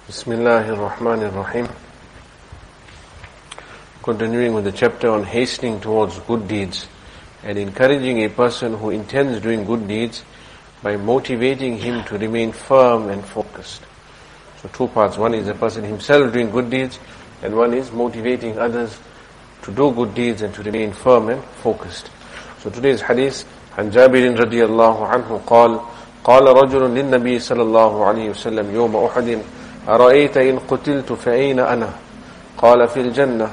Bismillahirrahmanirrahim. Continuing with the chapter on hastening towards good deeds and encouraging a person who intends doing good deeds by motivating him to remain firm and focused. So two parts. One is a person himself doing good deeds, and one is motivating others to do good deeds and to remain firm and focused. So today's hadith, عن جابر رضي الله عنه قال رجل للنبي صلى الله عليه وسلم يوم أحد أرأيت إن قتلت فأين أنا؟ قال في الجنة.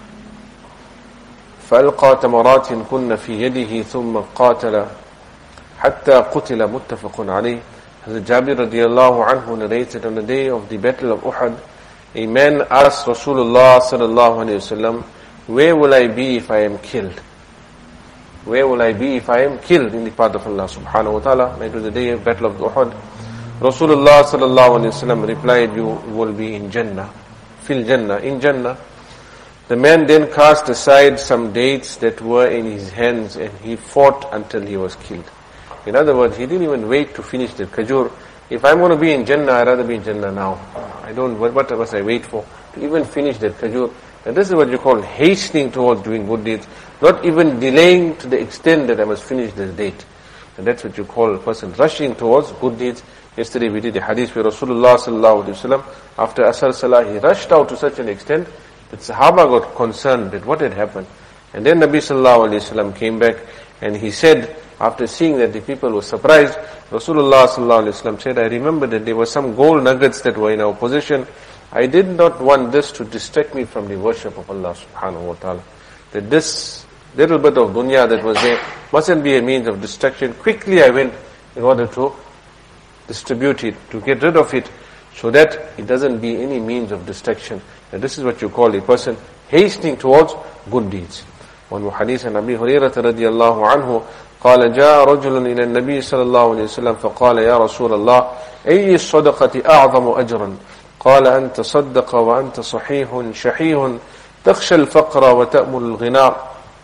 فألقى تمرات كن في يده ثم قاتل حتى قتل. متفق عليه. Hazrat Jabir radiallahu anhu narrated, on the day of the battle of Uhud, a man asked Rasulullah sallallahu alayhi wasallam, where will I be if I am killed? Where will I be if I am killed in the path of Allah subhanahu wa ta'ala? It was the day of battle of Uhud. Rasulullah sallallahu alayhi wasallam replied, you will be in Jannah. Fil Jannah, in Jannah. The man then cast aside some dates that were in his hands and he fought until he was killed. In other words, he didn't even wait to finish the khajur. If I'm going to be in Jannah, I'd rather be in Jannah now. What must I wait for? To even finish that khajur. And this is what you call hastening towards doing good deeds. Not even delaying to the extent that I must finish this date. And that's what you call a person rushing towards good deeds. Yesterday we did a hadith where Rasulullah sallallahu alaihi wasallam, after Asr Salah, he rushed out to such an extent that Sahaba got concerned that what had happened. And then Nabi sallallahu alaihi wasallam came back and he said, after seeing that the people were surprised, Rasulullah sallallahu alaihi wasallam said, I remember that there were some gold nuggets that were in our possession. I did not want this to distract me from the worship of Allah subhanahu wa ta'ala. That this little bit of dunya that was there mustn't be a means of distraction. Quickly I went in order to distribute it, to get rid of it, so that it doesn't be any means of distraction. And this is what you call a person hastening towards good deeds. One hadith an Abi Hurairah radiyallahu anhu قال جاء رجل إلى النبي صلى الله عليه وسلم فقال يا رسول الله أي الصدقة أعظم أجرا؟ قال أن تصدق وأنت صحيح شحيح تخشى الفقر وتأمل الغنى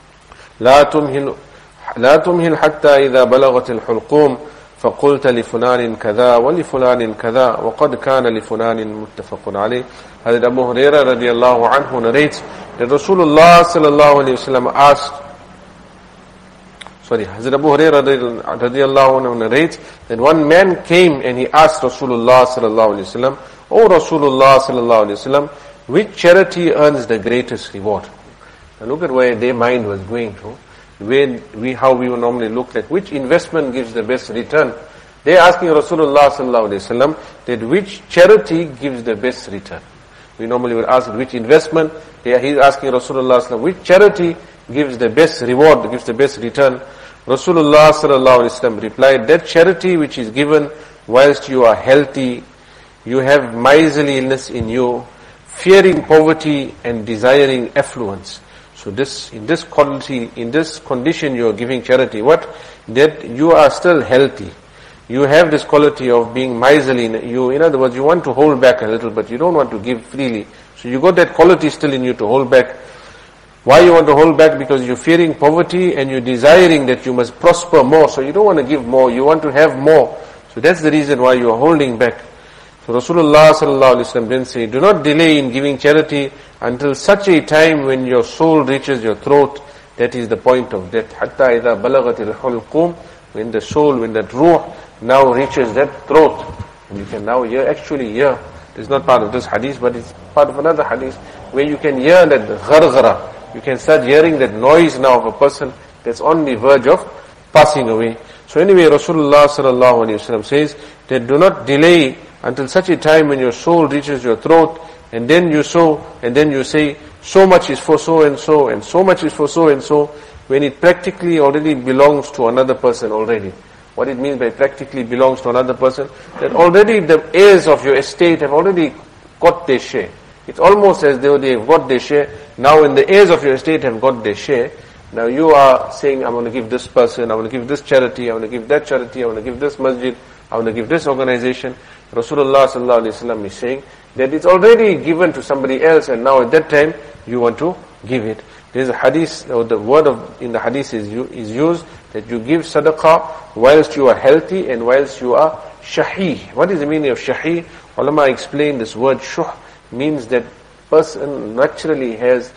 لا تمهل حتى إذا بلغت الحلقوم فقلت لفلان كذا ولفلان كذا وقد كان لفلان. متفق عليه. Hazrat Abu Hurairah radiallahu anhu narrates that Rasulullah sallallahu alayhi wasallam asked, Hazrat Abu Hurairah radiallahu anhu narrates that one man came and he asked Rasulullah sallallahu alayhi wasallam, O Rasulullah sallallahu alayhi wasallam, which charity earns the greatest reward? Now look at where their mind was going to. How we would normally look like, which investment gives the best return? They're asking Rasulullah sallallahu alayhi wasallam that which charity gives the best return. We normally would ask which investment. He's asking Rasulullah sallallahu alayhi wasallam which charity gives the best reward, gives the best return. Rasulullah sallallahu alayhi wasallam replied, that charity which is given whilst you are healthy, you have miserliness in you, fearing poverty and desiring affluence. So in this condition you are giving charity. What? That you are still healthy. You have this quality of being miserly. In other words, you want to hold back a little, but you don't want to give freely. So you got that quality still in you to hold back. Why you want to hold back? Because you're fearing poverty and you're desiring that you must prosper more. So you don't want to give more, you want to have more. So that's the reason why you are holding back. So Rasulullah sallallahu alaihi wasallam then say, do not delay in giving charity until such a time when your soul reaches your throat. That is the point of death. Hatta idha balagatil hulqum, when the soul, when that ruh now reaches that throat. And you can now actually hear. It's not part of this hadith, but it's part of another hadith where you can hear that gharghara. You can start hearing that noise now of a person that's on the verge of passing away. So anyway, Rasulullah sallallahu alaihi wasallam says that do not delay until such a time when your soul reaches your throat, and then you say, so much is for so and so, and so much is for so and so, when it practically already belongs to another person already. What it means by practically belongs to another person, that already the heirs of your estate have already got their share. It's almost as though they've got their share. Now when the heirs of your estate have got their share, now you are saying, I'm going to give this person, I'm going to give this charity, I'm going to give that charity, I'm going to give this masjid, I'm going to give this organization. Rasulullah sallallahu alaihi wasallam is saying that it's already given to somebody else, and now at that time you want to give it. There's a hadith, or the word in the hadith is used that you give sadaqah whilst you are healthy and whilst you are shahi. What is the meaning of shahi? Ulama explain this word shuh means that person naturally has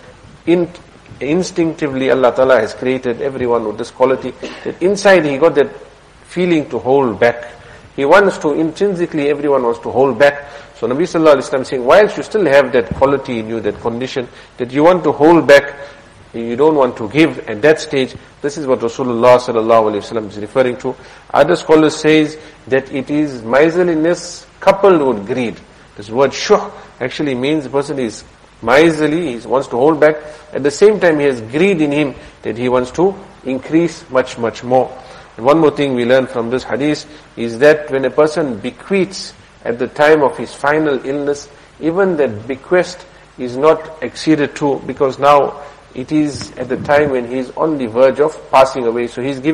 instinctively Allah Ta'ala has created everyone with this quality, that inside he got that feeling to hold back. He wants to, intrinsically everyone wants to hold back. So Nabi Sallallahu Alaihi Wasallam saying, whilst you still have that quality in you, that condition, that you want to hold back, you don't want to give at that stage, this is what Rasulullah Sallallahu Alaihi Wasallam is referring to. Other scholars says that it is miserliness coupled with greed. This word shuh actually means the person is miserly, he wants to hold back. At the same time he has greed in him, that he wants to increase much, much more. And one more thing we learn from this hadith is that when a person bequeaths at the time of his final illness, even that bequest is not acceded to, because now it is at the time when he is on the verge of passing away. So he's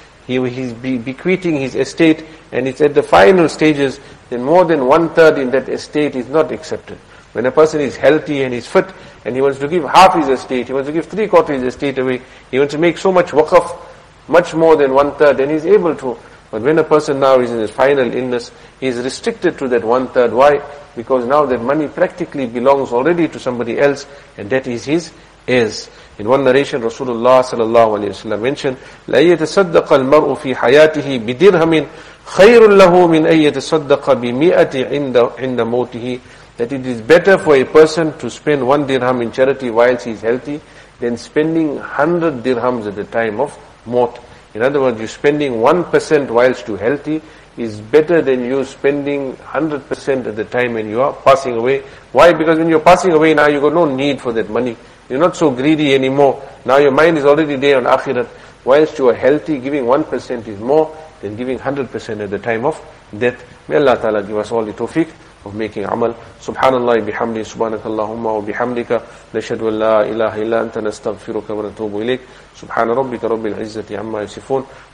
bequeathing his estate, and it's at the final stages, then more than 1/3 in that estate is not accepted. When a person is healthy and is fit, and he wants to give half his estate, he wants to give 3/4 his estate away, he wants to make so much waqf, much more than 1/3, and he's able to. But when a person now is in his final illness, he is restricted to that 1/3. Why? Because now that money practically belongs already to somebody else, and that is his heirs. In one narration, Rasulullah sallallahu alaihi wasallam mentioned, "La yatasaddaqa al-mar'u fi hayatihi bi dirhamin khayrun lahu min an yatasaddaqa bi mi'ati 'inda mawtihi." That it is better for a person to spend 1 dirham in charity whilst he is healthy than spending 100 dirhams at the time of maut. In other words, you spending 1% whilst you're healthy is better than you spending 100% at the time when you are passing away. Why? Because when you're passing away now, you got no need for that money. You're not so greedy anymore. Now your mind is already there on akhirat. Whilst you are healthy, giving 1% is more than giving 100% at the time of death. May Allah Ta'ala give us all the tawfiq of making amal. Subhanallah bihamdi, subhanakallahumma wa bihamdika, nashhadu an la ilaha illa anta nastaghfiruka wa natubu ilayk. Subhana rabbika rabbil izzati amma yasifun.